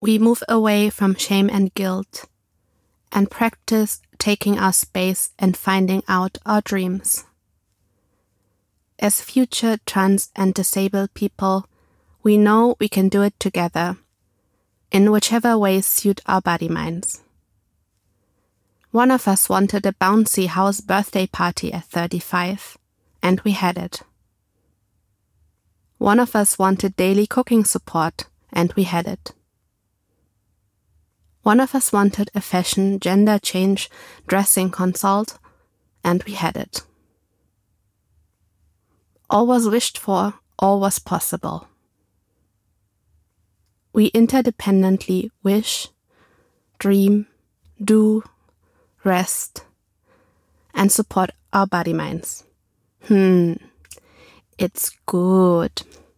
We move away from shame and guilt and practice taking our space and finding out our dreams. As future trans and disabled people, we know we can do it together, in whichever ways suit our body minds. One of us wanted a bouncy house birthday party at 35, and we had it. One of us wanted daily cooking support, and we had it. One of us wanted a fashion, gender change, dressing consult, and we had it. All was wished for, all was possible. We interdependently wish, dream, do, rest, and support our body minds. It's good.